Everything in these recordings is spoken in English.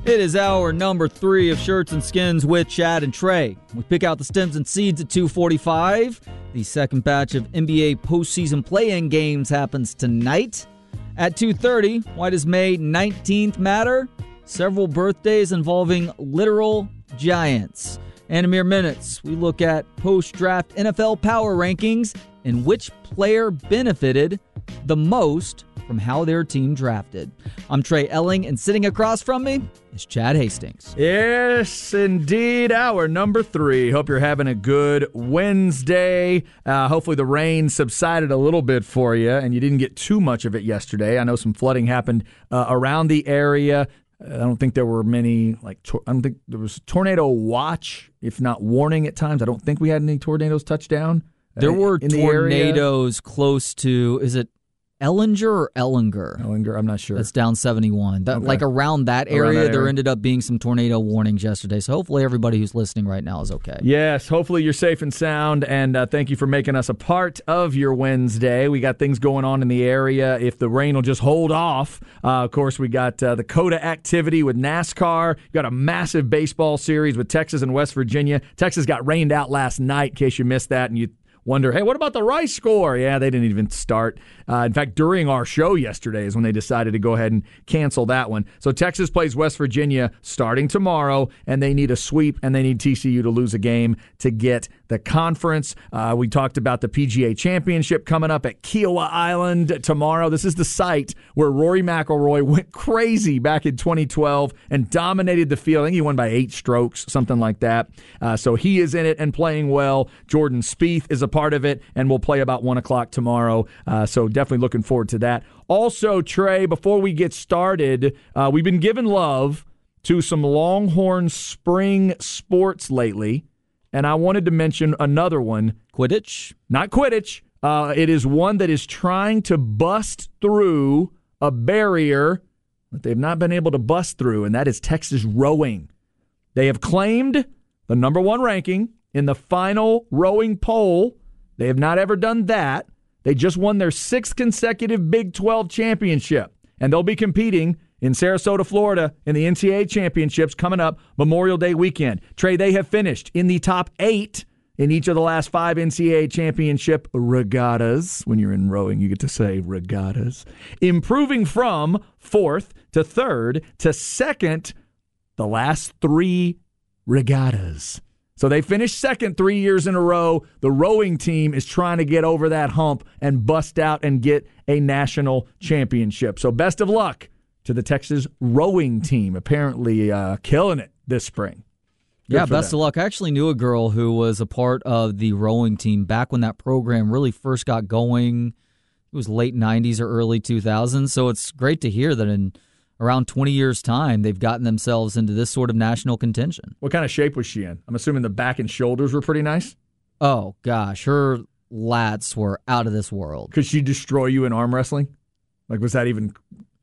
It is hour number 3 of Shirts and Skins with Chad and Trey. We pick out the stems and seeds at 2:45. The second batch of NBA postseason play-in games happens tonight. At 2:30, why does May 19th matter? Several birthdays involving literal giants. And in mere minutes, we look at post-draft NFL power rankings and which player benefited the most from how their team drafted. I'm Trey Elling, and sitting across from me is Chad Hastings. Yes, indeed. Hour number 3. Hope you're having a good Wednesday. Hopefully the rain subsided a little bit for you, and you didn't get too much of it yesterday. I know some flooding happened around the area. I don't think there were many, I don't think there was tornado watch, if not warning at times. I don't think we had any tornadoes touch down. There were tornadoes close to, is it Ellinger or Ellinger? Ellinger, I'm not sure. That's down 71. Okay. Like around that area, there ended up being some tornado warnings yesterday. So hopefully everybody who's listening right now is okay. Yes, hopefully you're safe and sound, and thank you for making us a part of your Wednesday. We got things going on in the area. If the rain will just hold off, of course, we got the COTA activity with NASCAR. We got a massive baseball series with Texas and West Virginia. Texas got rained out last night, in case you missed that, and you wonder, hey, what about the Rice score? Yeah, they didn't even start. In fact, during our show yesterday is when they decided to go ahead and cancel that one. So Texas plays West Virginia starting tomorrow, and they need a sweep, and they need TCU to lose a game to get the conference. We talked about the PGA Championship coming up at Kiowa Island tomorrow. This is the site where Rory McIlroy went crazy back in 2012 and dominated the field. I think he won by 8 strokes, something like that. So he is in it and playing well. Jordan Spieth is a part of it, and we'll play about 1 o'clock tomorrow. So definitely looking forward to that. Also, Trey, before we get started, we've been giving love to some Longhorn spring sports lately, and I wanted to mention another one. Quidditch? Not Quidditch. It is one that is trying to bust through a barrier that they've not been able to bust through, and that is Texas rowing. They have claimed the number 1 ranking in the final rowing poll. They have not ever done that. They just won their 6th consecutive Big 12 championship, and they'll be competing in Sarasota, Florida, in the NCAA championships coming up Memorial Day weekend. Trey, they have finished in the top 8 in each of the last 5 NCAA championship regattas. When you're in rowing, you get to say regattas. Improving from 4th to 3rd to 2nd the last 3 regattas. So they finished 2nd 3 years in a row. The rowing team is trying to get over that hump and bust out and get a national championship. So best of luck to the Texas rowing team. Apparently killing it this spring. Yeah, best of luck. I actually knew a girl who was a part of the rowing team back when that program really first got going. It was late 90s or early 2000s. So it's great to hear that in around 20 years' time, they've gotten themselves into this sort of national contention. What kind of shape was she in? I'm assuming the back and shoulders were pretty nice? Oh, gosh. Her lats were out of this world. Could she destroy you in arm wrestling? Like, was that even...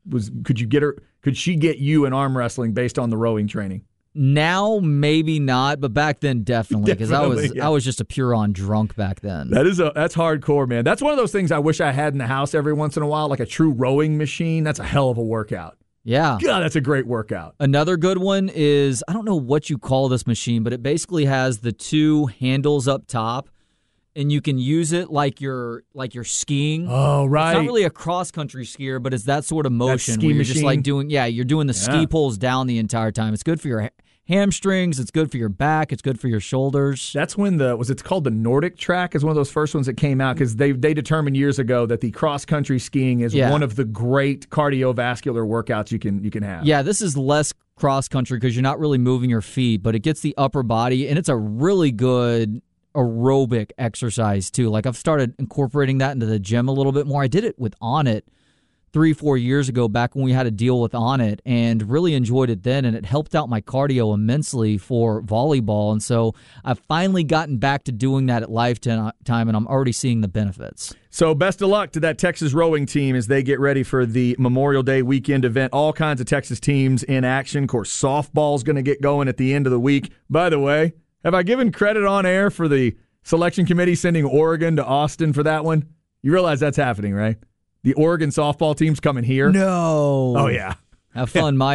Could she get you in arm wrestling based on the rowing training? Now, maybe not, but back then, definitely, because I was just a pure-on drunk back then. That's hardcore, man. That's one of those things I wish I had in the house every once in a while, like a true rowing machine. That's a hell of a workout. Yeah. God, that's a great workout. Another good one is, I don't know what you call this machine, but it basically has the 2 handles up top, and you can use it like you're skiing. Oh, right. It's not really a cross-country skier, but it's that sort of motion ski where you're machine. just like you're doing the ski poles down the entire time. It's good for your hamstrings, it's good for your back, it's good for your shoulders. That's when it's called the Nordic track is one of those first ones that came out because they determined years ago that the cross-country skiing is one of the great cardiovascular workouts you can have. Yeah, this is less cross-country because you're not really moving your feet, but it gets the upper body, and it's a really good aerobic exercise too. Like I've started incorporating that into the gym a little bit more. I did it with Onnit 3-4 years ago back when we had a deal with Onnit and really enjoyed it then, and it helped out my cardio immensely for volleyball. And so I've finally gotten back to doing that at Lifetime, and I'm already seeing the benefits. So best of luck to that Texas rowing team as they get ready for the Memorial Day weekend event. All kinds of Texas teams in action. Of course, softball's going to get going at the end of the week. By the way, have I given credit on air for the selection committee sending Oregon to Austin for that one? You realize that's happening, right? The Oregon softball team's coming here. No. Oh, yeah. Have fun, Mike.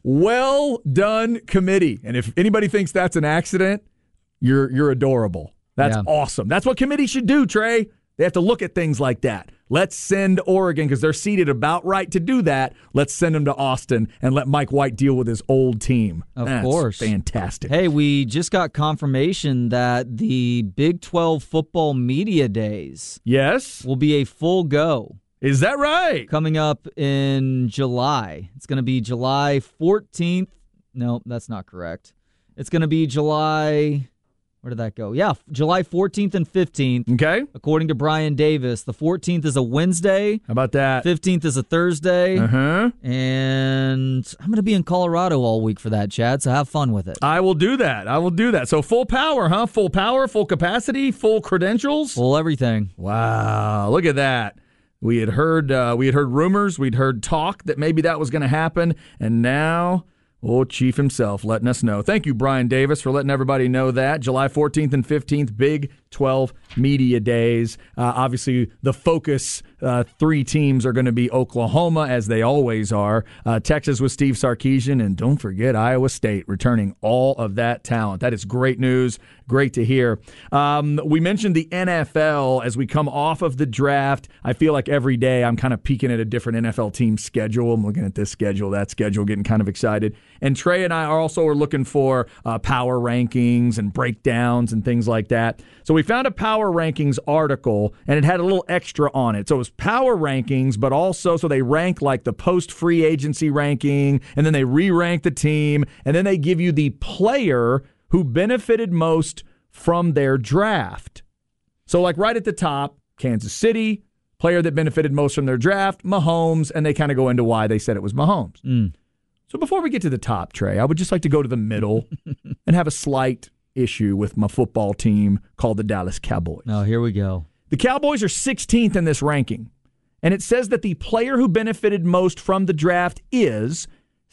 Well done, committee. And if anybody thinks that's an accident, you're adorable. That's awesome. That's what committee should do, Trey. They have to look at things like that. Let's send Oregon, because they're seated about right to do that. Let's send them to Austin and let Mike White deal with his old team. Of course. Fantastic. Hey, we just got confirmation that the Big 12 football media days will be a full go. Is that right? Coming up in July. It's going to be July 14th. No, that's not correct. It's going to be July... Where did that go? Yeah, July 14th and 15th. Okay. According to Brian Davis, the 14th is a Wednesday. How about that? 15th is a Thursday. And I'm going to be in Colorado all week for that, Chad, so have fun with it. I will do that. So full power, huh? Full power, full capacity, full credentials? Full everything. Wow, look at that. We had heard rumors, we'd heard talk that maybe that was going to happen, and now... Chief himself letting us know. Thank you, Brian Davis, for letting everybody know that. July 14th and 15th, Big 12 Media Days. Obviously, the focus, 3 teams are going to be Oklahoma, as they always are. Texas with Steve Sarkisian, and don't forget Iowa State returning all of that talent. That is great news. Great to hear. We mentioned the NFL as we come off of the draft. I feel like every day I'm kind of peeking at a different NFL team schedule. I'm looking at this schedule, that schedule, getting kind of excited. And Trey and I are looking for power rankings and breakdowns and things like that. So we found a power rankings article, and it had a little extra on it. So it was power rankings, but also so they rank like the post-free agency ranking, and then they re-rank the team, and then they give you the player who benefited most from their draft. So like right at the top, Kansas City, player that benefited most from their draft, Mahomes, and they kind of go into why they said it was Mahomes. So before we get to the top, Trey, I would just like to go to the middle and have a slight issue with my football team called the Dallas Cowboys. Oh, here we go. The Cowboys are 16th in this ranking, and it says that the player who benefited most from the draft is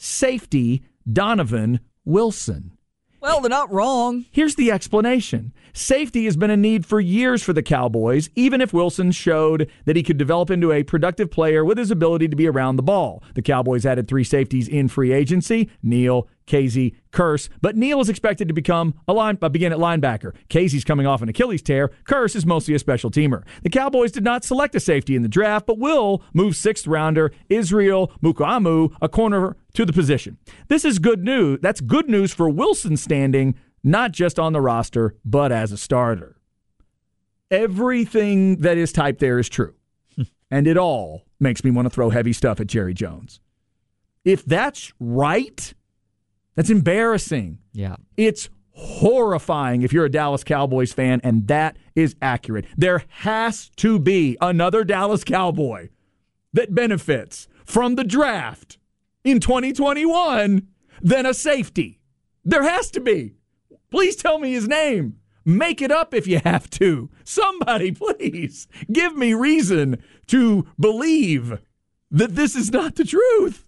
safety Donovan Wilson. Well, they're not wrong. Here's the explanation. Safety has been a need for years for the Cowboys, even if Wilson showed that he could develop into a productive player with his ability to be around the ball. The Cowboys added 3 safeties in free agency, Neal, Casey, Curse, but Neal is expected to begin at linebacker. Casey's coming off an Achilles tear. Curse is mostly a special teamer. The Cowboys did not select a safety in the draft, but will move 6th-rounder Israel Mukuamu, a corner, to the position. This is good news. That's good news for Wilson's standing, not just on the roster, but as a starter. Everything that is typed there is true, and it all makes me want to throw heavy stuff at Jerry Jones. If that's right, that's embarrassing. Yeah. It's horrifying if you're a Dallas Cowboys fan, and that is accurate. There has to be another Dallas Cowboy that benefits from the draft in 2021 than a safety. There has to be. Please tell me his name. Make it up if you have to. Somebody, please, give me reason to believe that this is not the truth.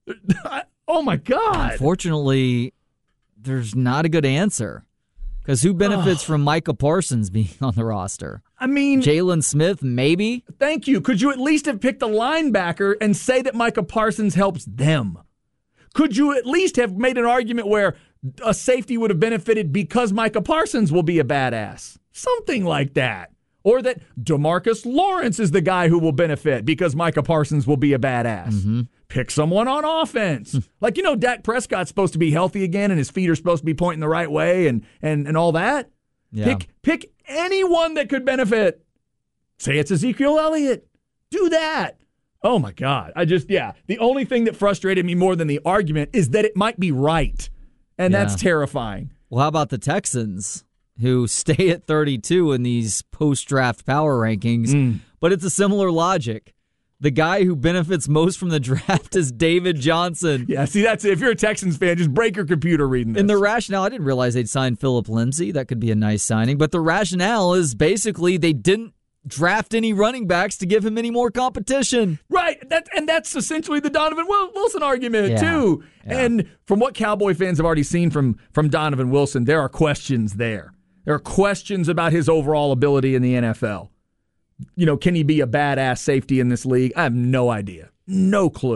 Oh, my God. Unfortunately, there's not a good answer. Because who benefits from Micah Parsons being on the roster? I mean, Jalen Smith, maybe? Thank you. Could you at least have picked a linebacker and say that Micah Parsons helps them? Could you at least have made an argument where a safety would have benefited because Micah Parsons will be a badass? Something like that. Or that DeMarcus Lawrence is the guy who will benefit because Micah Parsons will be a badass. Mm-hmm. Pick someone on offense. Like, Dak Prescott's supposed to be healthy again and his feet are supposed to be pointing the right way and all that. Yeah. Pick anyone that could benefit. Say it's Ezekiel Elliott. Do that. Oh, my God. The only thing that frustrated me more than the argument is that it might be right. And that's terrifying. Well, how about the Texans, who stay at 32 in these post-draft power rankings? But it's a similar logic. The guy who benefits most from the draft is David Johnson. Yeah, see, that's it. If you're a Texans fan, just break your computer reading this. And the rationale, I didn't realize they'd signed Phillip Lindsay. That could be a nice signing. But the rationale is basically they didn't draft any running backs to give him any more competition. Right. That's essentially the Donovan Wilson argument, too. Yeah. And from what Cowboy fans have already seen from Donovan Wilson, there are questions there. There are questions about his overall ability in the NFL. Can he be a badass safety in this league? I have no idea. No clue.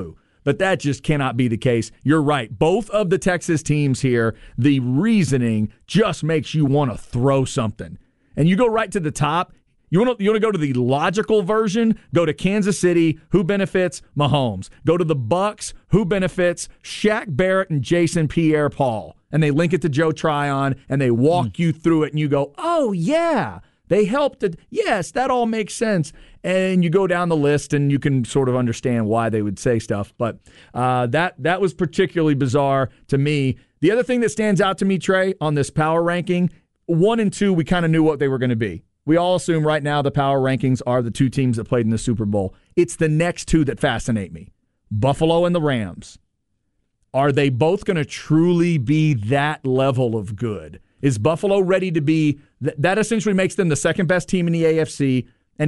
but that just cannot be the case. You're right. Both of the Texas teams here, the reasoning just makes you want to throw something. And you go right to the top. You want to go to the logical version? Go to Kansas City. Who benefits? Mahomes. Go to the Bucs. Who benefits? Shaq Barrett and Jason Pierre-Paul. And they link it to Joe Tryon, and they walk you through it, and you go, oh, yeah. They helped it. Yes, that all makes sense. And you go down the list, and you can sort of understand why they would say stuff. But that was particularly bizarre to me. The other thing that stands out to me, Trey, on this power ranking, 1 and 2, we kind of knew what they were going to be. We all assume right now the power rankings are the two teams that played in the Super Bowl. It's the next two that fascinate me, Buffalo and the Rams. Are they both going to truly be that level of good? Is Buffalo ready to be that? Essentially makes them the second best team in the AFC, and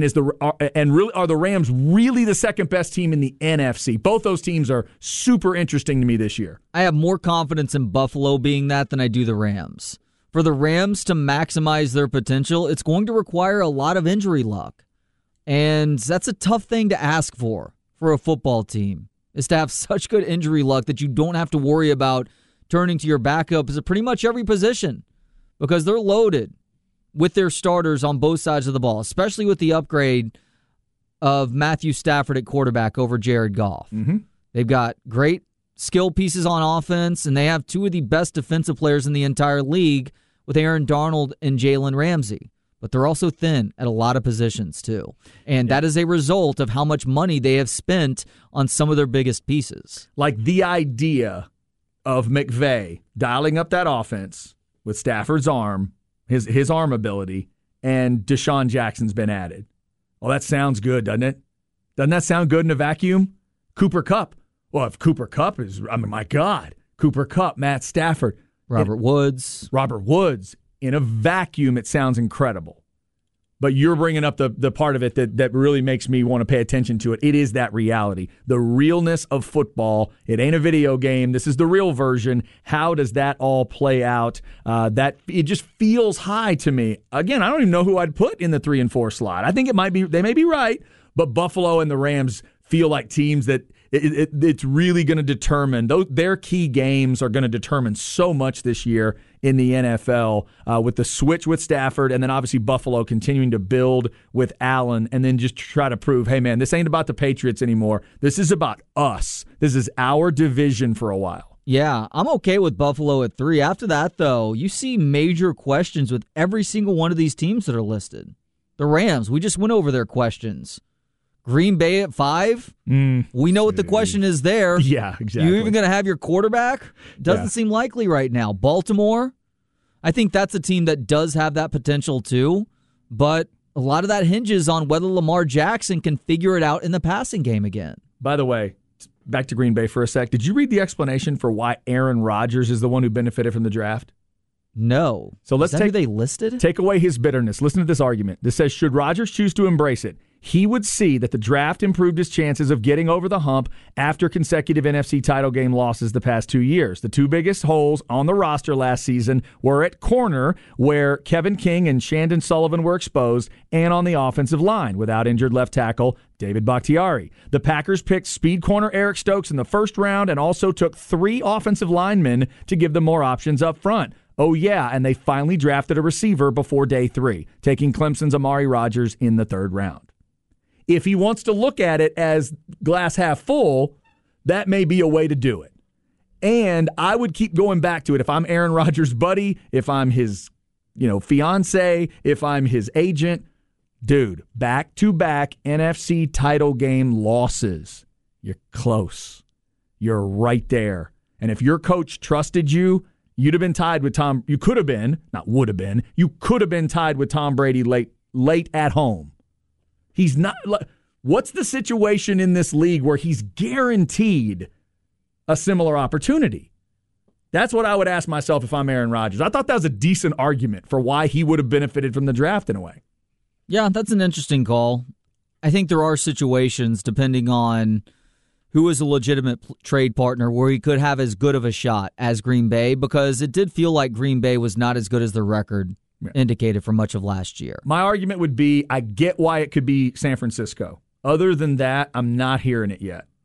are the Rams really the second best team in the NFC? Both those teams are super interesting to me this year. I have more confidence in Buffalo being that than I do the Rams. For the Rams to maximize their potential, it's going to require a lot of injury luck, and that's a tough thing to ask for a football team. Is to have such good injury luck that you don't have to worry about turning to your backups at pretty much every position. Because they're loaded with their starters on both sides of the ball, especially with the upgrade of Matthew Stafford at quarterback over Jared Goff. Mm-hmm. They've got great skill pieces on offense, and they have two of the best defensive players in the entire league with Aaron Darnold and Jalen Ramsey. But they're also thin at a lot of positions, too. And that is a result of how much money they have spent on some of their biggest pieces. Like the idea of McVay dialing up that offense with Stafford's arm, his arm ability, and Deshaun Jackson's been added. Well, that sounds good, doesn't it? Doesn't that sound good in a vacuum? Cooper Kupp. Well, if Cooper Kupp is, my God. Cooper Kupp, Matt Stafford. Robert Woods. In a vacuum, it sounds incredible. But you're bringing up the part of it that really makes me want to pay attention to it. It is that reality. The realness of football. It ain't a video game. This is the real version. How does that all play out? That it just feels high to me. Again, I don't even know who I'd put in the 3 and 4 slot. I think they may be right, but Buffalo and the Rams feel like teams that it's really going to determine. Their key games are going to determine so much this year in the NFL with the switch with Stafford, and then obviously Buffalo continuing to build with Allen, and then just try to prove, hey, man, this ain't about the Patriots anymore. This is about us. This is our division for a while. Yeah, I'm okay with Buffalo at 3. After that, though, you see major questions with every single one of these teams that are listed. The Rams, we just went over their questions. Green Bay at 5? We know what the question is there. Yeah, exactly. You even going to have your quarterback? Doesn't seem likely right now. Baltimore? I think that's a team that does have that potential too, but a lot of that hinges on whether Lamar Jackson can figure it out in the passing game again. By the way, back to Green Bay for a sec. Did you read the explanation for why Aaron Rodgers is the one who benefited from the draft? No. So let's who they listed? Take away his bitterness. Listen to this argument. This says, should Rodgers choose to embrace it, he would see that the draft improved his chances of getting over the hump after consecutive NFC title game losses the past 2 years. The two biggest holes on the roster last season were at corner, where Kevin King and Shandon Sullivan were exposed, and on the offensive line without injured left tackle David Bakhtiari. The Packers picked speed corner Eric Stokes in the first round and also took 3 offensive linemen to give them more options up front. Oh, yeah, and they finally drafted a receiver before day 3, taking Clemson's Amari Rodgers in the 3rd round. If he wants to look at it as glass half full, that may be a way to do it. And I would keep going back to it. If I'm Aaron Rodgers' buddy, if I'm his, fiance, if I'm his agent, dude, back-to-back NFC title game losses. You're close. You're right there. And if your coach trusted you, you'd have been tied with Tom. You could have been, not would have been, you could have been tied with Tom Brady late at home. He's not. What's the situation in this league where he's guaranteed a similar opportunity? That's what I would ask myself if I'm Aaron Rodgers. I thought that was a decent argument for why he would have benefited from the draft in a way. Yeah, that's an interesting call. I think there are situations, depending on who is a legitimate trade partner, where he could have as good of a shot as Green Bay, because it did feel like Green Bay was not as good as their record indicated for much of last year. My argument would be, I get why it could be San Francisco. Other than that, I'm not hearing it yet.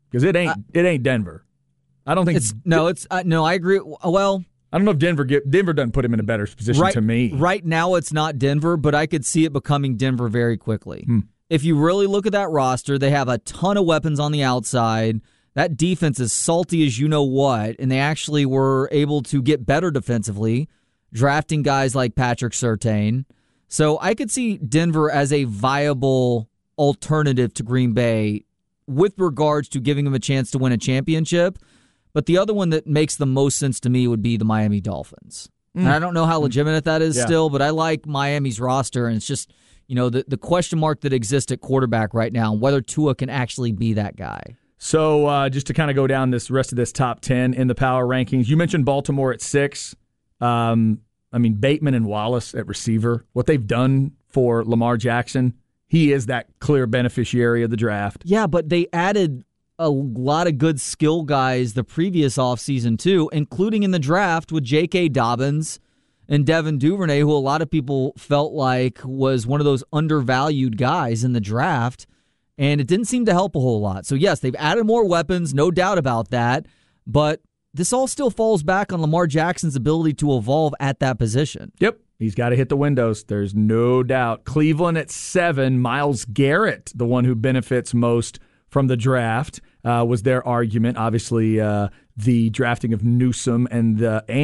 Because it ain't Denver. I don't think I agree. Well, I don't know if Denver doesn't put him in a better position to me. Right now it's not Denver, but I could see it becoming Denver very quickly. If you really look at that roster, they have a ton of weapons on the outside. That defense is salty as you know what, and they actually were able to get better defensively, drafting guys like Patrick Surtain. So I could see Denver as a viable alternative to Green Bay with regards to giving them a chance to win a championship. But the other one that makes the most sense to me would be the Miami Dolphins. And I don't know how legitimate that is still, but I like Miami's roster, and it's just, the question mark that exists at quarterback right now, whether Tua can actually be that guy. So just to kind of go down this rest of this top 10 in the power rankings, you mentioned Baltimore at 6. Bateman and Wallace at receiver, what they've done for Lamar Jackson, he is that clear beneficiary of the draft. Yeah, but they added a lot of good skill guys the previous offseason too, including in the draft with J.K. Dobbins and Devin Duvernay, who a lot of people felt like was one of those undervalued guys in the draft, and it didn't seem to help a whole lot. So yes, they've added more weapons, no doubt about that, but this all still falls back on Lamar Jackson's ability to evolve at that position. Yep. He's got to hit the windows. There's no doubt. Cleveland at 7, Myles Garrett, the one who benefits most from the draft, was their argument. Obviously, the drafting of Newsome and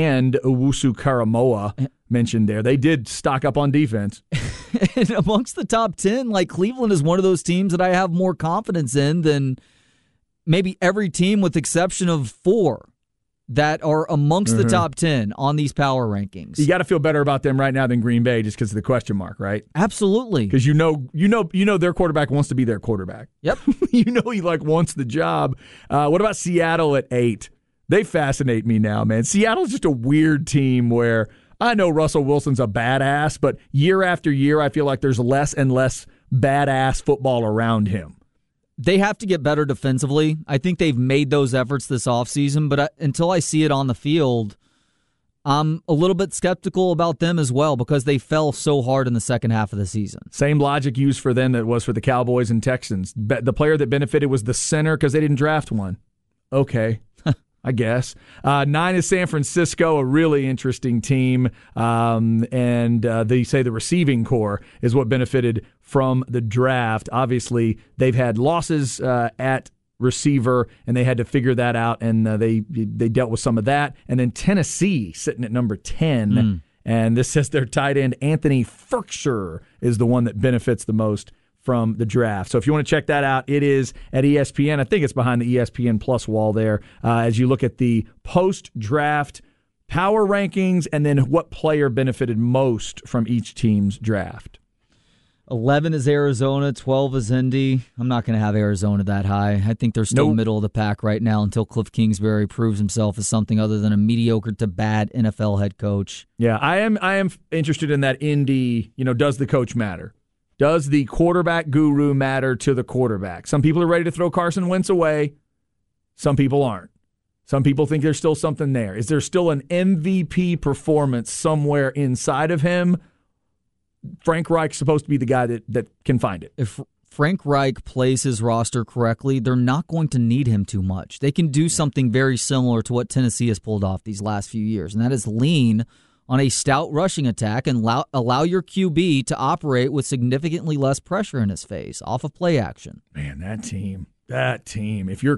Owusu-Karamoah mentioned there. They did stock up on defense. And amongst the top 10, Cleveland is one of those teams that I have more confidence in than maybe every team with exception of 4 that are amongst the top 10 on these power rankings. You got to feel better about them right now than Green Bay just because of the question mark, right? Absolutely. Because you know their quarterback wants to be their quarterback. Yep. He wants the job. What about Seattle at 8? They fascinate me now, man. Seattle's just a weird team where I know Russell Wilson's a badass, but year after year I feel like there's less and less badass football around him. They have to get better defensively. I think they've made those efforts this offseason, but until I see it on the field, I'm a little bit skeptical about them as well because they fell so hard in the second half of the season. Same logic used for them that was for the Cowboys and Texans. The player that benefited was the center because they didn't draft one. Okay. I guess. 9 is San Francisco, a really interesting team. And they say the receiving core is what benefited from the draft. Obviously, they've had losses at receiver, and they had to figure that out, and they dealt with some of that. And then Tennessee sitting at number 10. And this says their tight end, Anthony Ferkshire, is the one that benefits the most from the draft. So if you want to check that out, it is at ESPN. I think it's behind the ESPN Plus wall there as you look at the post-draft power rankings and then what player benefited most from each team's draft. 11 is Arizona, 12 is Indy. I'm not going to have Arizona that high. I think they're still middle of the pack right now until Cliff Kingsbury proves himself as something other than a mediocre to bad NFL head coach. Yeah, I am interested in that Indy, does the coach matter? Does the quarterback guru matter to the quarterback? Some people are ready to throw Carson Wentz away. Some people aren't. Some people think there's still something there. Is there still an MVP performance somewhere inside of him? Frank Reich's supposed to be the guy that can find it. If Frank Reich plays his roster correctly, they're not going to need him too much. They can do something very similar to what Tennessee has pulled off these last few years, and that is lean on a stout rushing attack and allow your QB to operate with significantly less pressure in his face off of play action. Man, that team. If you're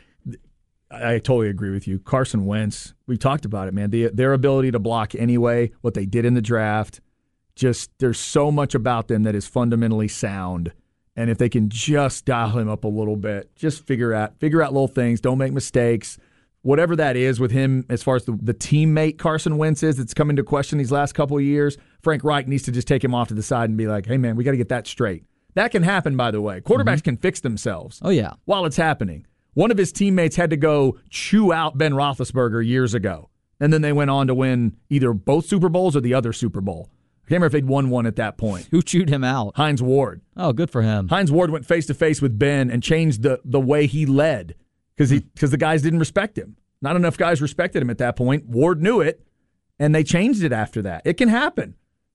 I totally agree with you. Carson Wentz, we talked about it, man. Their ability to block anyway, what they did in the draft, just there's so much about them that is fundamentally sound. And if they can just dial him up a little bit, just figure out little things, don't make mistakes. Whatever that is with him as far as the teammate Carson Wentz is that's come into question these last couple of years, Frank Reich needs to just take him off to the side and be like, hey, man, we got to get that straight. That can happen, by the way. Quarterbacks can fix themselves. Oh, yeah. While it's happening. One of his teammates had to go chew out Ben Roethlisberger years ago, and then they went on to win either both Super Bowls or the other Super Bowl. I can't remember if they'd won one at that point. Who chewed him out? Hines Ward. Oh, good for him. Hines Ward went face-to-face with Ben and changed the way he led because the guys didn't respect him. Not enough guys respected him at that point. Ward knew it, and they changed it after that. It can happen.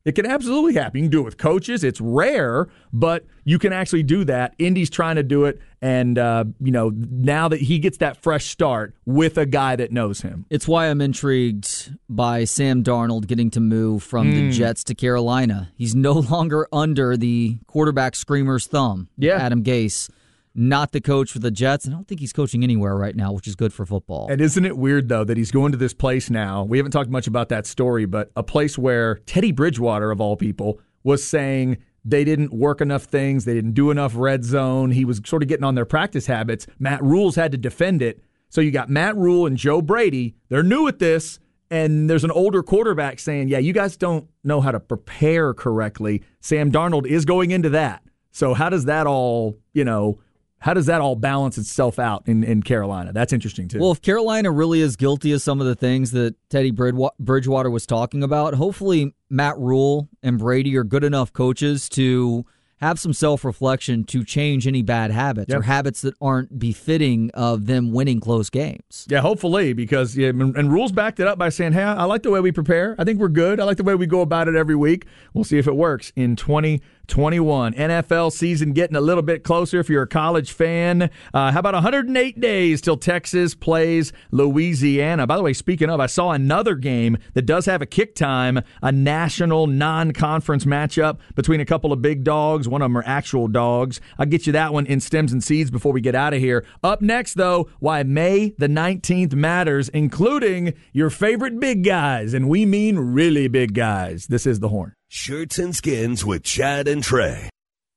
It can absolutely happen. You can do it with coaches. It's rare, but you can actually do that. Indy's trying to do it, and now that he gets that fresh start with a guy that knows him. It's why I'm intrigued by Sam Darnold getting to move from the Jets to Carolina. He's no longer under the quarterback screamer's thumb, Adam Gase. Not the coach for the Jets. I don't think he's coaching anywhere right now, which is good for football. And isn't it weird, though, that he's going to this place now? We haven't talked much about that story, but a place where Teddy Bridgewater, of all people, was saying they didn't work enough things, they didn't do enough red zone. He was sort of getting on their practice habits. Matt Rule's had to defend it. So you got Matt Rule and Joe Brady. They're new at this, and there's an older quarterback saying, yeah, you guys don't know how to prepare correctly. Sam Darnold is going into that. So how does that all, how does that all balance itself out in Carolina? That's interesting, too. Well, if Carolina really is guilty of some of the things that Teddy Bridgewater was talking about, hopefully Matt Rule and Brady are good enough coaches to have some self-reflection to change any bad habits or habits that aren't befitting of them winning close games. Yeah, hopefully, because and Rules backed it up by saying, hey, I like the way we prepare. I think we're good. I like the way we go about it every week. We'll see if it works in 2021. NFL season getting a little bit closer if you're a college fan. How about 108 days till Texas plays Louisiana? By the way, speaking of, I saw another game that does have a kick time, a national non-conference matchup between a couple of big dogs. One of them are actual dogs. I'll get you that one in Stems and Seeds before we get out of here. Up next, though, why May the 19th matters, including your favorite big guys, and we mean really big guys. This is The Horn. Shirts and Skins with Chad and Trey.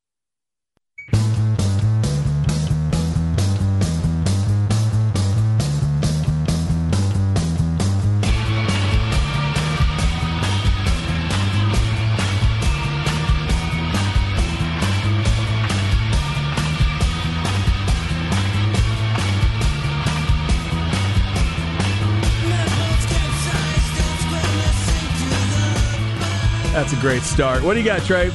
That's a great start. What do you got, Trey?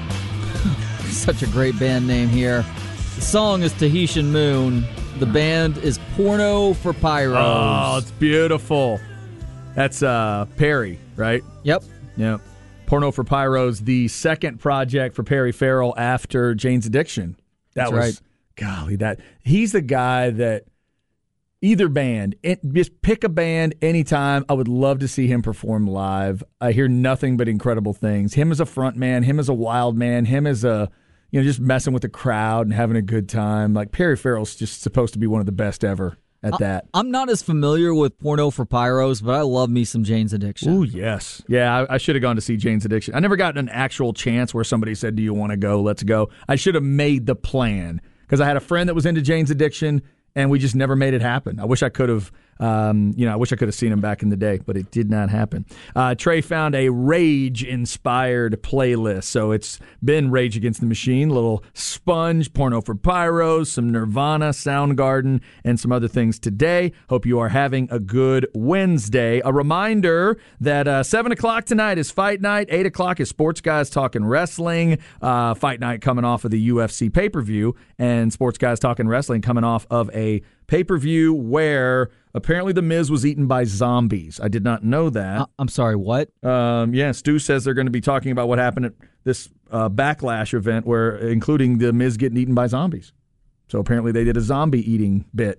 Such a great band name here. The song is Tahitian Moon. The band is Porno for Pyros. Oh, it's beautiful. That's Perry, right? Yep. Porno for Pyros, the second project for Perry Farrell after Jane's Addiction. That's right. Golly, he's the guy that either band, just pick a band anytime. I would love to see him perform live. I hear nothing but incredible things. Him as a front man, him as a wild man, him as a, just messing with the crowd and having a good time. Like Perry Farrell's just supposed to be one of the best ever at that. I'm not as familiar with Porno for Pyros, but I love me some Jane's Addiction. Oh, yes. Yeah, I should have gone to see Jane's Addiction. I never got an actual chance where somebody said, do you want to go? Let's go. I should have made the plan because I had a friend that was into Jane's Addiction, and we just never made it happen. I wish I could have, seen him back in the day, but it did not happen. Trey found a Rage-inspired playlist, so it's been Rage Against the Machine, a little Sponge, Porno for Pyros, some Nirvana, Soundgarden, and some other things today. Hope you are having a good Wednesday. A reminder that 7 o'clock tonight is Fight Night, 8 o'clock is Sports Guys Talking Wrestling. Fight Night coming off of the UFC pay-per-view, and Sports Guys Talking Wrestling coming off of a pay-per-view where apparently The Miz was eaten by zombies. I did not know that. I'm sorry, what? Stu says they're going to be talking about what happened at this Backlash event, where including The Miz getting eaten by zombies. So apparently they did a zombie eating bit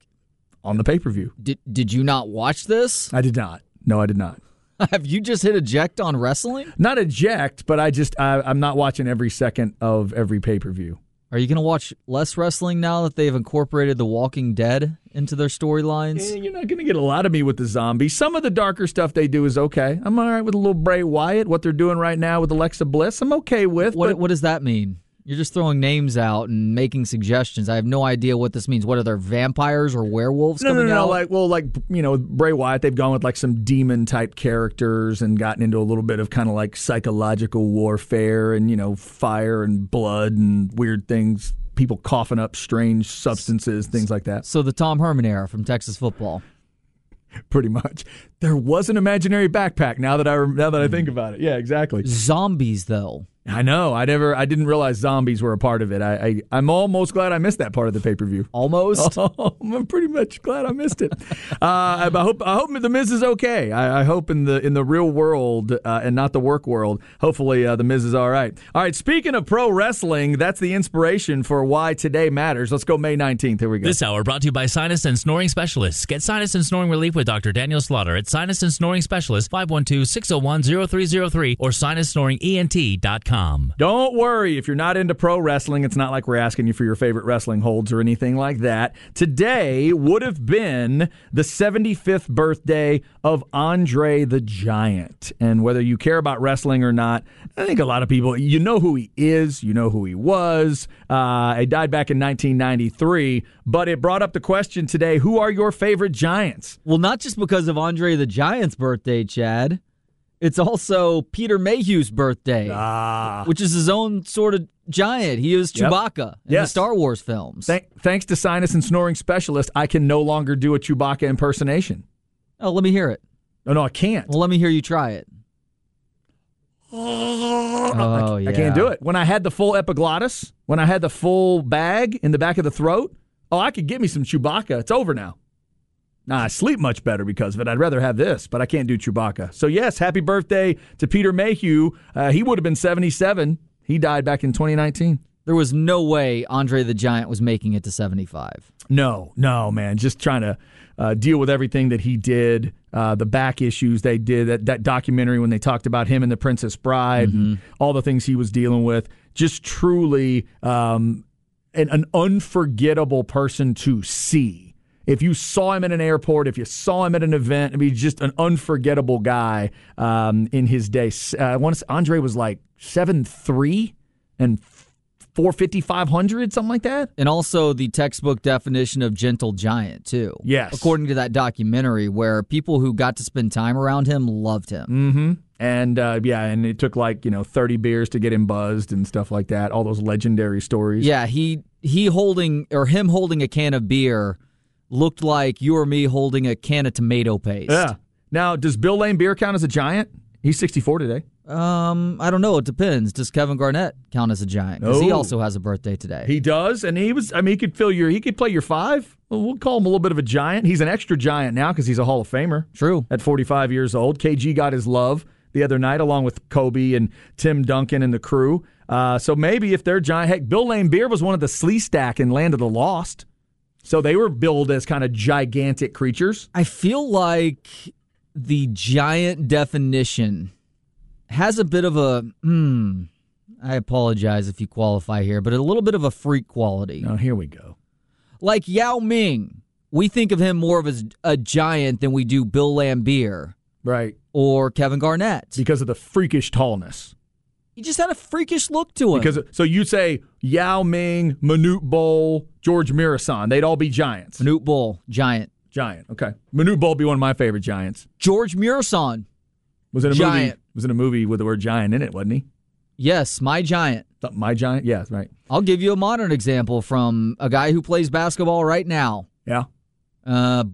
on the pay-per-view. Did you not watch this? I did not. No, I did not. Have you just hit eject on wrestling? Not eject, but I'm not watching every second of every pay-per-view. Are you going to watch less wrestling now that they've incorporated The Walking Dead into their storylines? You're not going to get a lot of me with the zombies. Some of the darker stuff they do is okay. I'm all right with a little Bray Wyatt, what they're doing right now with Alexa Bliss. I'm okay with. What does that mean? You're just throwing names out and making suggestions. I have no idea what this means. What are there, vampires or werewolves coming out? With Bray Wyatt, they've gone with like some demon-type characters and gotten into a little bit of kind of like psychological warfare and, fire and blood and weird things, people coughing up strange substances, things like that. So the Tom Herman era from Texas football. Pretty much. There was an imaginary backpack now that I think about it. Yeah, exactly. Zombies, though. I know. I didn't realize zombies were a part of it. I'm almost glad I missed that part of the pay-per-view. Almost? Oh, I'm pretty much glad I missed it. I hope the Miz is okay. I hope in the real world and not the work world, hopefully the Miz is all right. All right, speaking of pro wrestling, that's the inspiration for why today matters. Let's go May 19th. Here we go. This hour brought to you by Sinus and Snoring Specialists. Get sinus and snoring relief with Dr. Daniel Slaughter at Sinus and Snoring Specialists, 512-601-0303 or sinussnoringent.com. Don't worry if you're not into pro wrestling. It's not like we're asking you for your favorite wrestling holds or anything like that. Today would have been the 75th birthday of Andre the Giant. And whether you care about wrestling or not, I think a lot of people, you know who he is, you know who he was. He died back in 1993, but it brought up the question today, who are your favorite Giants? Well, not just because of Andre the Giant's birthday, Chad. It's also Peter Mayhew's birthday, which is his own sort of giant. He is Chewbacca in the Star Wars films. Thanks to Sinus and Snoring Specialist, I can no longer do a Chewbacca impersonation. Oh, let me hear it. Oh, no, I can't. Well, let me hear you try it. I can't do it. When I had the full epiglottis, when I had the full bag in the back of the throat, I could get me some Chewbacca. It's over now. I sleep much better because of it. I'd rather have this, but I can't do Chewbacca. So, yes, happy birthday to Peter Mayhew. He would have been 77. He died back in 2019. There was no way Andre the Giant was making it to 75. No, man. Just trying to deal with everything that he did, the back issues they did, that documentary when they talked about him and the Princess Bride, and all the things he was dealing with. Just truly an unforgettable person to see. If you saw him in an airport, if you saw him at an event, just an unforgettable guy in his day. Andre was like 7'3" and 450, 500, something like that. And also the textbook definition of gentle giant, too. Yes. According to that documentary, where people who got to spend time around him loved him. Mm-hmm. And, and it took 30 beers to get him buzzed and stuff like that. All those legendary stories. Yeah, him holding a can of beer looked like you or me holding a can of tomato paste. Yeah. Now, does Bill Lane Beer count as a giant? He's 64 today. I don't know. It depends. Does Kevin Garnett count as a giant? Because he also has a birthday today. He does, and he could play your five. We'll call him a little bit of a giant. He's an extra giant now because he's a Hall of Famer. True. At 45 years old. KG got his love the other night along with Kobe and Tim Duncan and the crew. So maybe if they're giant, heck, Bill Lane Beer was one of the Sleestack in Land of the Lost. So they were billed as kind of gigantic creatures. I feel like the giant definition has a bit of a, I apologize if you qualify here, but a little bit of a freak quality. Oh, here we go. Like Yao Ming, we think of him more of as a giant than we do Bill Laimbeer. Right. Or Kevin Garnett. Because of the freakish tallness. He just had a freakish look to him. So you say Yao Ming, Manute Bol, George Mirasan. They'd all be giants. Manute Bol, giant. Giant, okay. Manute Bol would be one of my favorite giants. George Mirasan. Was in a giant. movie. Was in a movie with the word giant in it, wasn't he? Yes, My Giant. My Giant? Yeah, right. I'll give you a modern example from a guy who plays basketball right now. Yeah. Boban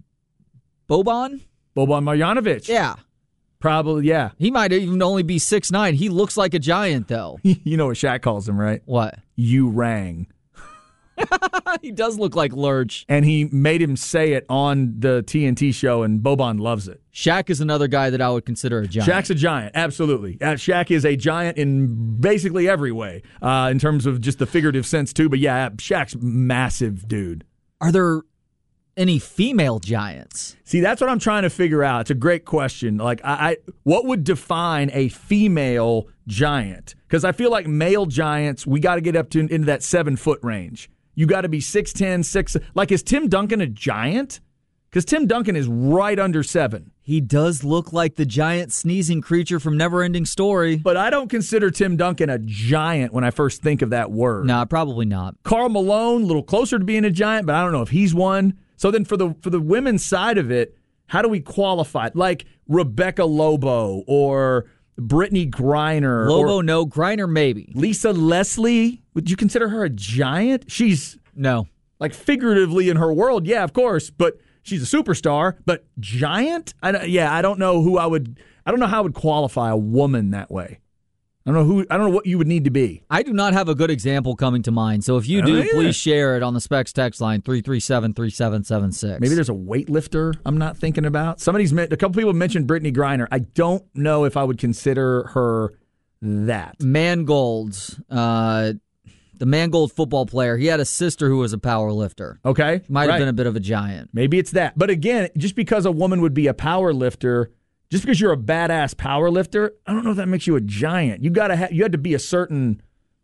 Marjanovic. Yeah. Probably, yeah. He might even only be 6'9". He looks like a giant, though. You know what Shaq calls him, right? What? You rang. He does look like Lurch. And he made him say it on the TNT show, and Boban loves it. Shaq is another guy that I would consider a giant. Shaq's a giant, absolutely. Shaq is a giant in basically every way, in terms of just the figurative sense, too. But yeah, Shaq's massive dude. Are there any female giants? See, that's what I'm trying to figure out. It's a great question. Like, what would define a female giant? Because I feel like male giants, we got to get up to into that 7-foot range. You got to be 6'10", 6. Like, is Tim Duncan a giant? Because Tim Duncan is right under 7. He does look like the giant sneezing creature from Neverending Story. But I don't consider Tim Duncan a giant when I first think of that word. No, probably not. Karl Malone, a little closer to being a giant, but I don't know if he's one. So then for the women's side of it, how do we qualify? Like Rebecca Lobo or Brittany Griner. Lobo, no. Griner, maybe. Lisa Leslie, would you consider her a giant? She's no. Like figuratively in her world, yeah, of course, but she's a superstar. But giant? I don't know how I would qualify a woman that way. I don't know what you would need to be. I do not have a good example coming to mind. So if you do, please share it on the Specs text line 337-3776. Maybe there's a weightlifter I'm not thinking about. A couple people mentioned Brittany Griner. I don't know if I would consider her that. Mangold, the Mangold football player, he had a sister who was a power lifter. Okay. Might have been a bit of a giant. Maybe it's that. But again, just because a woman would be a power lifter, just because you're a badass power lifter, I don't know if that makes you a giant. You had to be a certain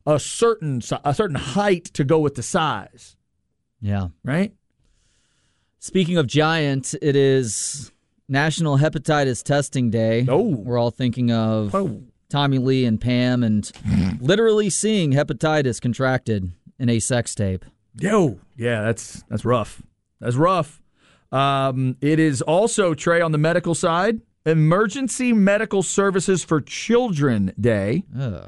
height to go with the size. Yeah. Right? Speaking of giant, it is National Hepatitis Testing Day. Oh. We're all thinking of Tommy Lee and Pam and literally seeing hepatitis contracted in a sex tape. Yeah, that's rough. That's rough. It is also, Trey, on the medical side, Emergency Medical Services for Children Day.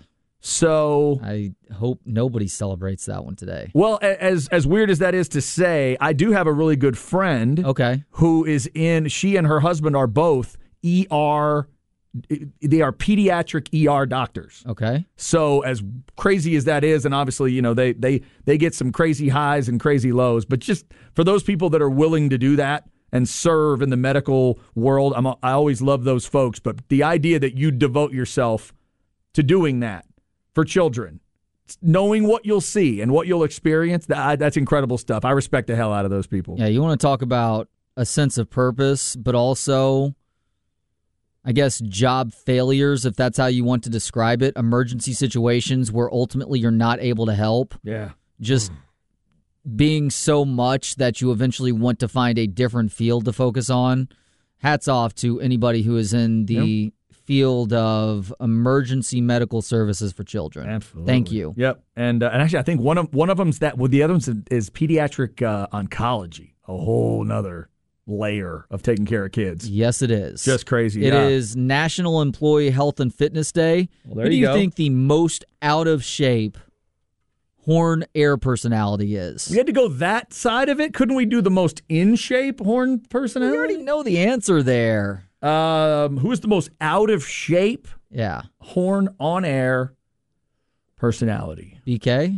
So I hope nobody celebrates that one today. Well, as weird as that is to say, I do have a really good friend who is she and her husband are both ER. They are pediatric ER doctors. Okay. So as crazy as that is, and obviously, they get some crazy highs and crazy lows, but just for those people that are willing to do that and serve in the medical world, I always love those folks. But the idea that you devote yourself to doing that for children, knowing what you'll see and what you'll experience, that's incredible stuff. I respect the hell out of those people. Yeah, you want to talk about a sense of purpose, but also, I guess, job failures, if that's how you want to describe it, emergency situations where ultimately you're not able to help. Yeah. Just being so much that you eventually want to find a different field to focus on. Hats off to anybody who is in the field of emergency medical services for children. Absolutely. Thank you. Yep. And actually, I think one of them's that. Well, the other one is pediatric oncology. A whole nother layer of taking care of kids. Yes, it is. Just crazy. It is National Employee Health and Fitness Day. Well, there Who do you you go. think the most out of shape Horn Air personality is? We had to go that side of it. Couldn't we do the most in shape Horn personality? We already know the answer there. Who is the most out of shape Yeah. Horn on air personality? BK?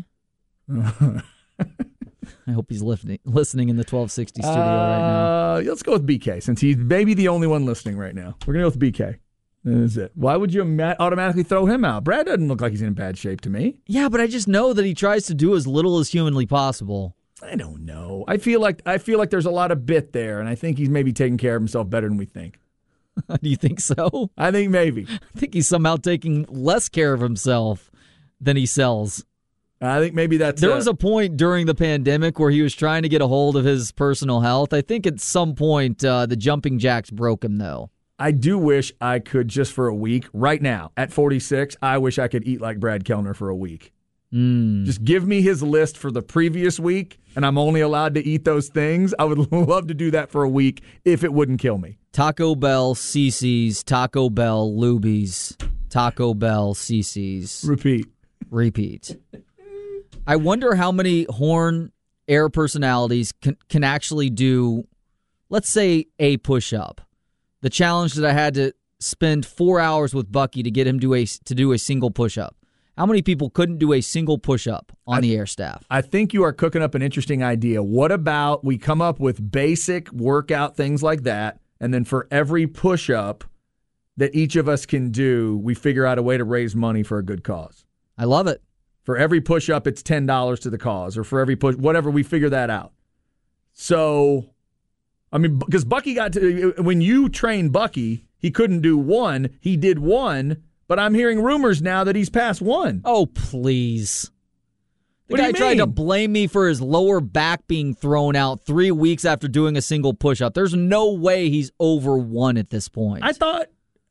I hope he's listening in the 1260 studio right now. Let's go with BK, since he's maybe the only one listening right now. We're going to go with BK. That's it. Why would you automatically throw him out? Brad doesn't look like he's in bad shape to me. Yeah, but I just know that he tries to do as little as humanly possible. I don't know. I feel like there's a lot of bit there, and I think he's maybe taking care of himself better than we think. Do you think so? I think maybe. I think he's somehow taking less care of himself than he sells. I think maybe that's... There was a point during the pandemic where he was trying to get a hold of his personal health. I think at some point the jumping jacks broke him, though. I do wish I could, just for a week, right now, at 46, I wish I could eat like Brad Kellner for a week. Just give me his list for the previous week, and I'm only allowed to eat those things. I would love to do that for a week if it wouldn't kill me. Taco Bell, CC's, Taco Bell, Luby's, Taco Bell, CC's. Repeat. I wonder how many Horn Air personalities can actually do, let's say, a push-up. The challenge that I had to spend 4 hours with Bucky to get him to do a single push-up. How many people couldn't do a single push-up on the air staff? I think you are cooking up an interesting idea. What about we come up with basic workout things like that, and then for every push-up that each of us can do, we figure out a way to raise money for a good cause. I love it. For every push-up, it's $10 to the cause, or for every push, whatever, we figure that out. So, I mean, because Bucky when you train Bucky, he couldn't do one. He did one, but I'm hearing rumors now that he's past one. Oh, please. The What do guy you tried to mean? blame me for his lower back being thrown out 3 weeks after doing a single push-up. There's no way he's over one at this point. I thought.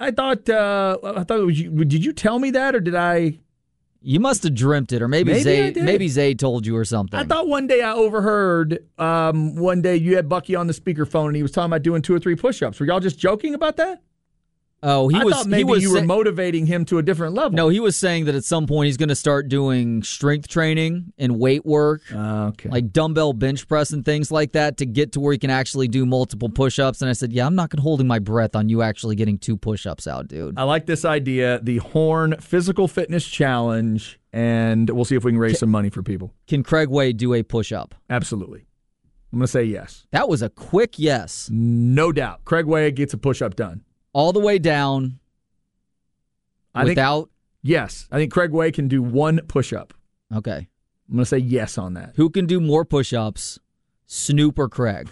Did you tell me that, or did I? You must have dreamt it, or maybe Maybe I did. Maybe Zay told you or something. I thought one day I overheard. One day you had Bucky on the speakerphone, and he was talking about doing 2 or 3 push-ups. Were y'all just joking about that? Oh, I thought maybe you were motivating him to a different level. No, he was saying that at some point he's going to start doing strength training and weight work, like dumbbell bench press and things like that to get to where he can actually do multiple push-ups. And I said, yeah, I'm not holding my breath on you actually getting 2 push-ups out, dude. I like this idea, the Horn Physical Fitness Challenge, and we'll see if we can raise some money for people. Can Craig Way do a push-up? Absolutely. I'm going to say yes. That was a quick yes. No doubt. Craig Way gets a push-up done. All the way down without? Yes. I think Craig Way can do 1 push-up. Okay. I'm going to say yes on that. Who can do more push-ups, Snoop or Craig?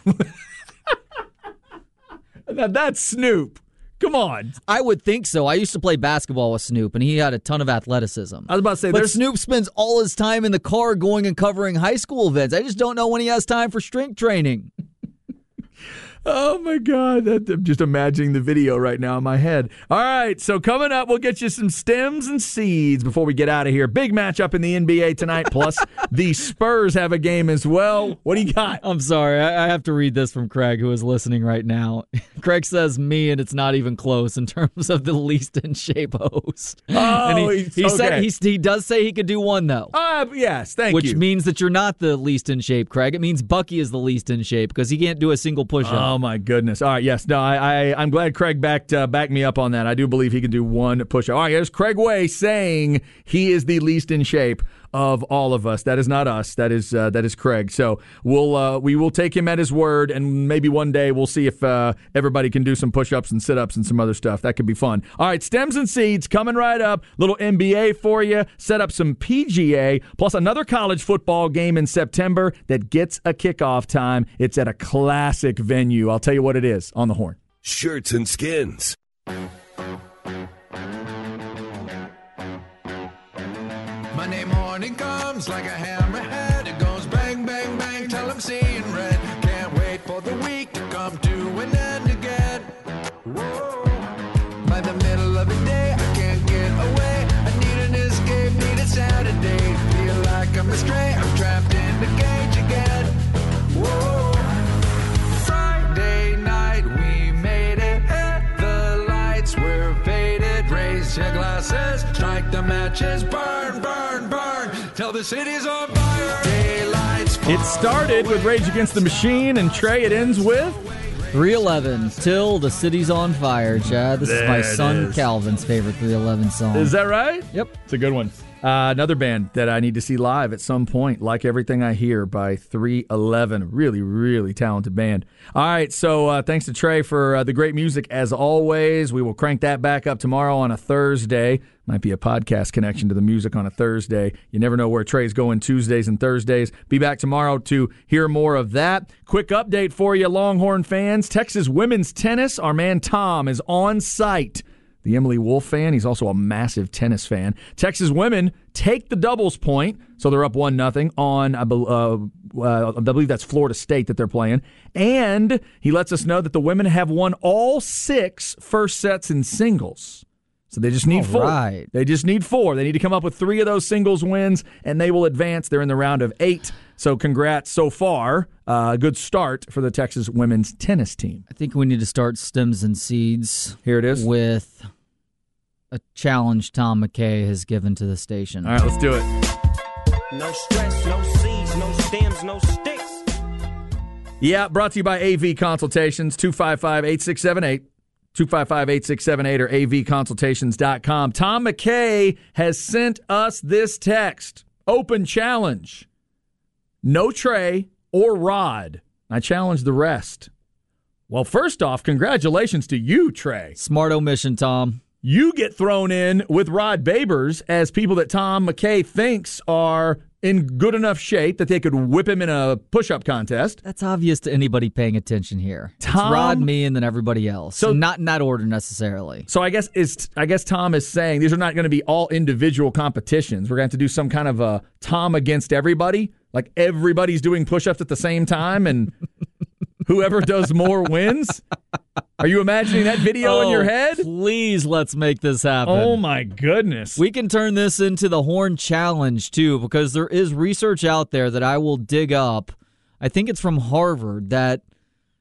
Now, that's Snoop. Come on. I would think so. I used to play basketball with Snoop, and he had a ton of athleticism. I was about to say, but Snoop spends all his time in the car going and covering high school events. I just don't know when he has time for strength training. Oh, my God. I'm just imagining the video right now in my head. All right, so coming up, we'll get you some stems and seeds before we get out of here. Big matchup in the NBA tonight, plus the Spurs have a game as well. What do you got? I'm sorry. I have to read this from Craig, who is listening right now. Craig says me, and it's not even close in terms of the least in shape host. Oh, and he does say he could do 1, though. Yes, thank you. Which means that you're not the least in shape, Craig. It means Bucky is the least in shape because he can't do a single push-up. Oh, my goodness. All right, yes. No, I'm glad Craig backed me up on that. I do believe he can do 1 push-up. All right, there's Craig Way saying he is the least in shape of all of us. That is not us. That is Craig. So we will take him at his word, and maybe one day we'll see if everybody can do some push-ups and sit-ups and some other stuff. That could be fun. All right, stems and seeds coming right up. Little NBA for you. Set up some PGA, plus another college football game in September that gets a kickoff time. It's at a classic venue. I'll tell you what it is on the Horn. Shirts and Skins. Monday morning comes like a hammerhead. It goes bang, bang, bang till I'm seeing red. Can't wait for the week to come to an end again. Whoa. By the middle of the day, I can't get away. I need an escape, need a Saturday. Feel like I'm astray, I'm trapped in the cage again. Whoa. Friday night, we made it. The lights were faded. Raise your glasses, strike the matches, burn, burn, burn, till the city's on fire. Daylight's It started with Rage Against the Machine, and Trey, it ends with 311, Till the City's on Fire, Chad. This is my son Calvin's favorite 311 song. Is that right? Yep. It's a good one. Another band that I need to see live at some point, Like Everything I Hear by 311. Really, really talented band. All right, so thanks to Trey for the great music as always. We will crank that back up tomorrow on a Thursday. Might be a podcast connection to the music on a Thursday. You never know where Trey's going Tuesdays and Thursdays. Be back tomorrow to hear more of that. Quick update for you, Longhorn fans. Texas women's tennis, our man Tom is on site. The Emily Wolf fan, he's also a massive tennis fan. Texas women take the doubles point, so they're up 1-0 on, I believe that's Florida State that they're playing. And he lets us know that the women have won all 6 first sets in singles. So they just need 4. Right. They just need 4. They need to come up with 3 of those singles wins, and they will advance. They're in the round of 8. So congrats so far. A good start for the Texas women's tennis team. I think we need to start stems and seeds. Here it is. With a challenge Tom McKay has given to the station. All right, let's do it. No stress, no seeds, no stems, no sticks. Yeah, brought to you by AV Consultations, 255-8678. 255-8678 or avconsultations.com. Tom McKay has sent us this text. Open challenge. No Trey or Rod. I challenge the rest. Well, first off, congratulations to you, Trey. Smart omission, Tom. You get thrown in with Rod Babers as people that Tom McKay thinks are in good enough shape that they could whip him in a push-up contest. That's obvious to anybody paying attention here. Tom, it's Rod, me, and then everybody else. So not in that order necessarily. So I guess Tom is saying these are not going to be all individual competitions. We're going to have to do some kind of a Tom against everybody. Like everybody's doing push-ups at the same time and whoever does more wins. Are you imagining that video in your head? Please, let's make this happen. Oh, my goodness. We can turn this into the Horn Challenge, too, because there is research out there that I will dig up. I think it's from Harvard that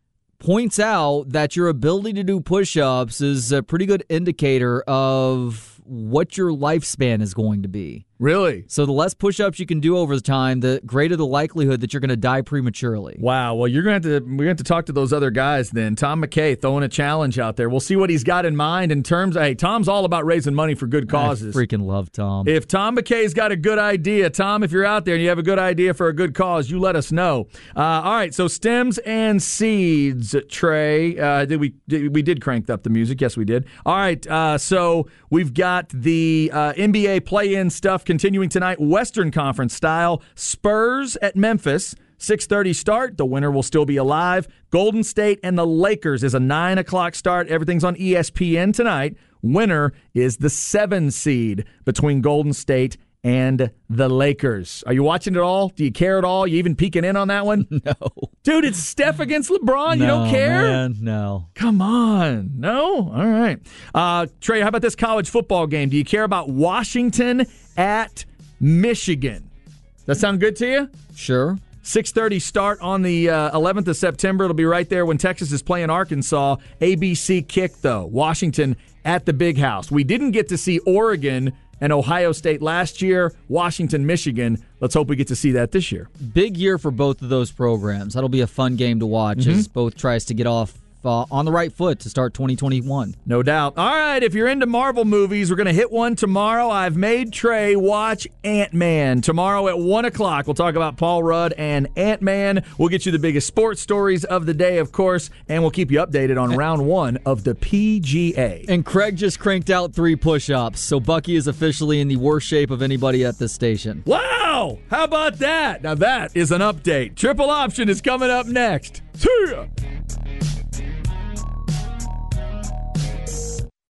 points out that your ability to do push-ups is a pretty good indicator of what your lifespan is going to be. Really? So the less push-ups you can do over the time, the greater the likelihood that you're going to die prematurely. Wow. Well, we're going to have to talk to those other guys then. Tom McKay throwing a challenge out there. We'll see what he's got in mind in terms of, hey, Tom's all about raising money for good causes. I freaking love Tom. If Tom McKay's got a good idea, Tom, if you're out there and you have a good idea for a good cause, you let us know. All right, so stems and seeds, Trey. We did crank up the music. Yes, we did. All right, so we've got the NBA play-in stuff continuing tonight, Western Conference style. Spurs at Memphis, 6:30 start. The winner will still be alive. Golden State and the Lakers is a 9 o'clock start. Everything's on ESPN tonight. Winner is the 7 seed between Golden State and the Lakers. Are you watching it all? Do you care at all? You even peeking in on that one? No. Dude, it's Steph against LeBron. You don't care? Man, no. Come on. No? All right. Trey, how about this college football game? Do you care about Washington at Michigan? Does that sound good to you? Sure. 6:30 start on the 11th of September. It'll be right there when Texas is playing Arkansas. ABC kick, though. Washington at the Big House. We didn't get to see Oregon and Ohio State last year. Washington, Michigan. Let's hope we get to see that this year. Big year for both of those programs. That'll be a fun game to watch as both tries to get off on the right foot to start 2021. No doubt. All right, if you're into Marvel movies, we're going to hit one tomorrow. I've made Trey watch Ant-Man. Tomorrow at 1 o'clock, we'll talk about Paul Rudd and Ant-Man. We'll get you the biggest sports stories of the day, of course, and we'll keep you updated on round 1 of the PGA. And Craig just cranked out 3 push-ups, so Bucky is officially in the worst shape of anybody at this station. Wow! How about that? Now that is an update. Triple Option is coming up next. See ya!